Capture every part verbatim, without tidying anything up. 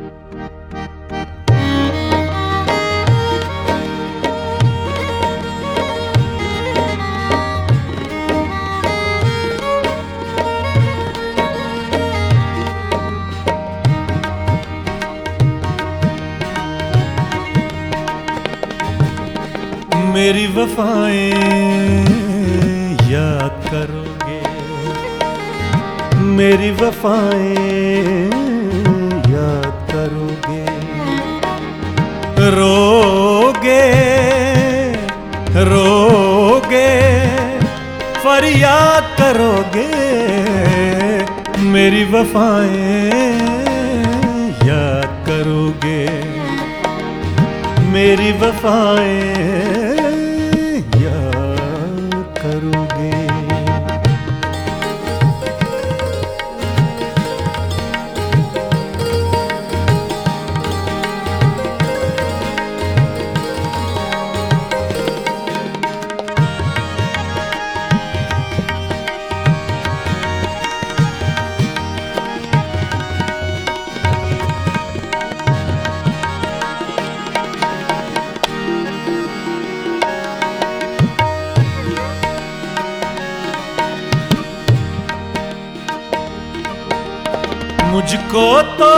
मेरी वफाएं याद करोगे, मेरी वफाएं याद करोगे, रोगे रोगे फरियाद करोगे, मेरी वफाएं याद करोगे, मेरी वफाएं करोगे। मुझको तो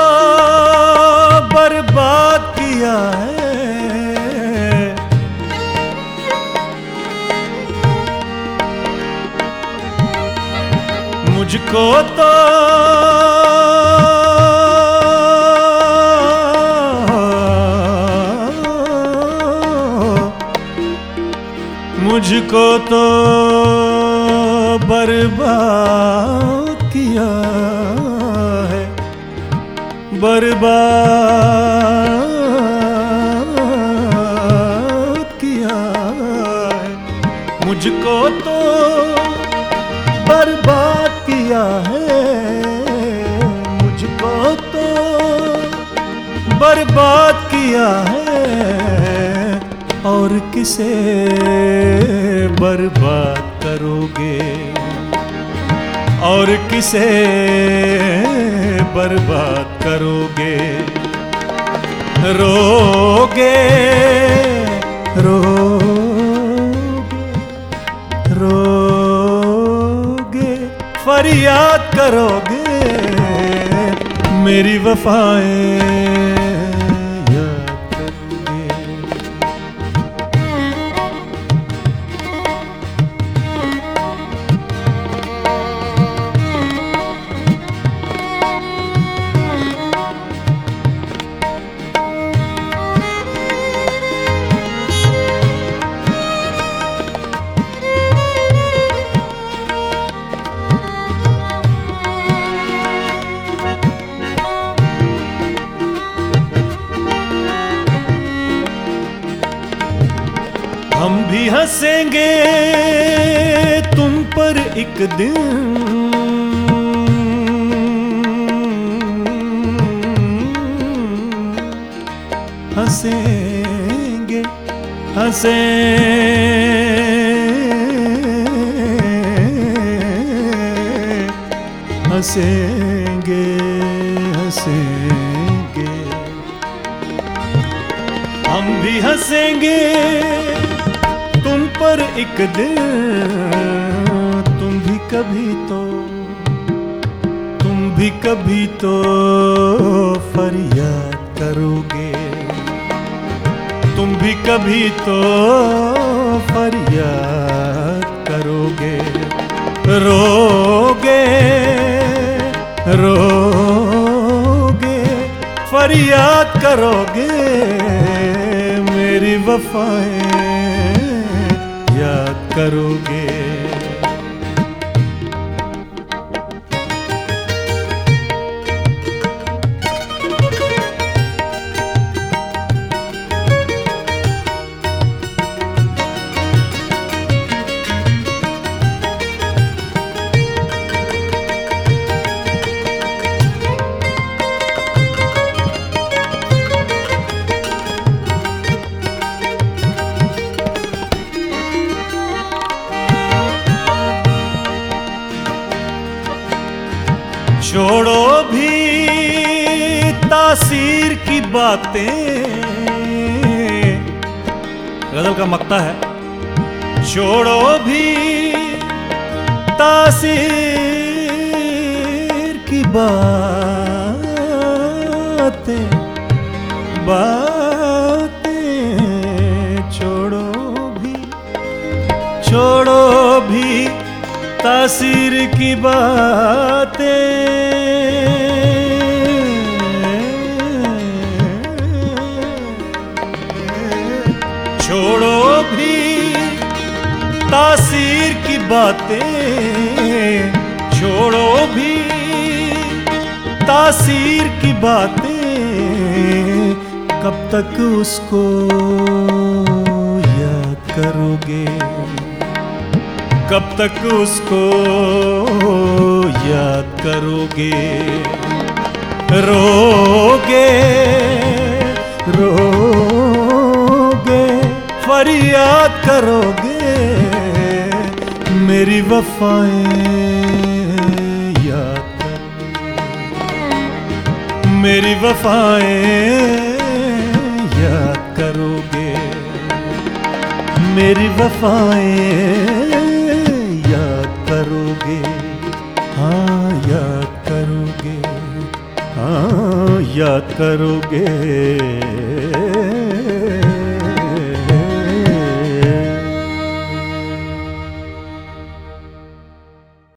बर्बाद किया है, मुझको तो मुझको तो बर्बाद किया है, बर्बाद किया है, मुझको तो बर्बाद किया है, मुझको तो बर्बाद किया है, और किसे बर्बाद करोगे, और किसे बर्बाद करोगे, रोगे रोगे रोगे फरियाद करोगे, मेरी वफाएं हम भी हंसेंगे तुम पर एक दिन, हंसेंगे हंसेंगे हंसेंगे हंसेंगे हम भी हंसेंगे तुम पर एक दिन, तुम भी कभी तो तुम भी कभी तो फरियाद करोगे, तुम भी कभी तो फरियाद करोगे, रोगे रोगे फरियाद करोगे, मेरी वफाएं याद करोगे। बातें। गजल का मक्ता है, छोड़ो भी तासीर की बातें, बातें छोड़ो भी, छोड़ो भी तासीर की बातें। छोड़ो भी तासीर की बातें, छोड़ो भी तासीर की बातें। कब तक उसको याद करोगे, कब तक उसको याद करोगे। रोगे रोगे फरियाद करोगे, मेरी वफाएं याद करोगे, मेरी वफाएं याद करोगे, मेरी वफाएं याद करोगे। हाँ याद करोगे, हाँ याद करोगे।